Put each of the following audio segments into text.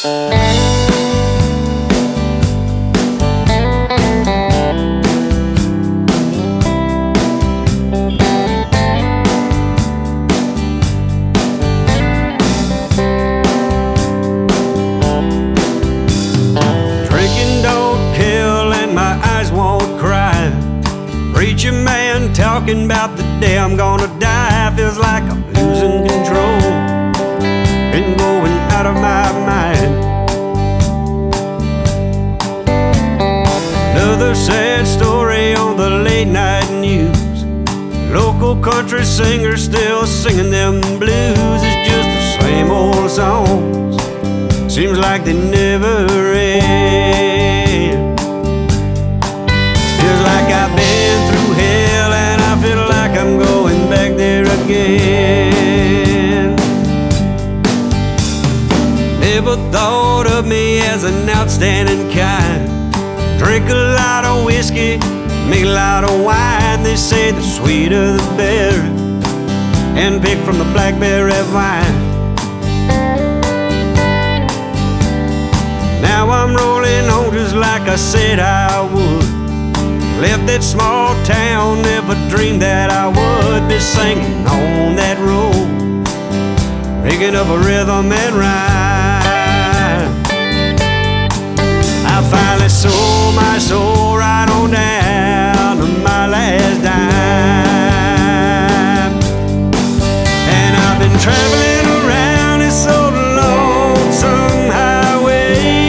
Preacher man talking about the day I'm gonna die. Feels like I'm losing control, been going out of my mind. Another sad story on the late night news. Local country singers still singing them blues. It's just the same old songs, seems like they never end. Feels like I've been through hell and I feel like I'm going back there again. Never thought of me as an outstanding kind. Drink a lot of whiskey, make a lot of wine. They say the sweeter the berry, and pick from the blackberry vine. Now I'm rolling on just like I said I would. Left that small town, never dreamed that I would be singing on that road, picking up a rhythm and rhyme. I finally sold my soul right on down to my last dime. And I've been traveling around this old lonesome highway,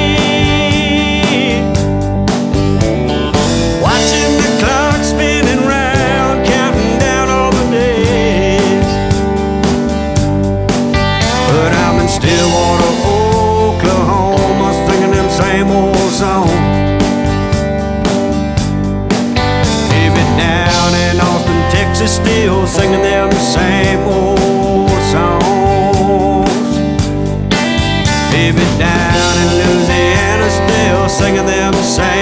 Stillwater, Oklahoma, singing them same old songs. Maybe down in Austin, Texas, still singing them same old songs. Maybe down in Louisiana, still singing them same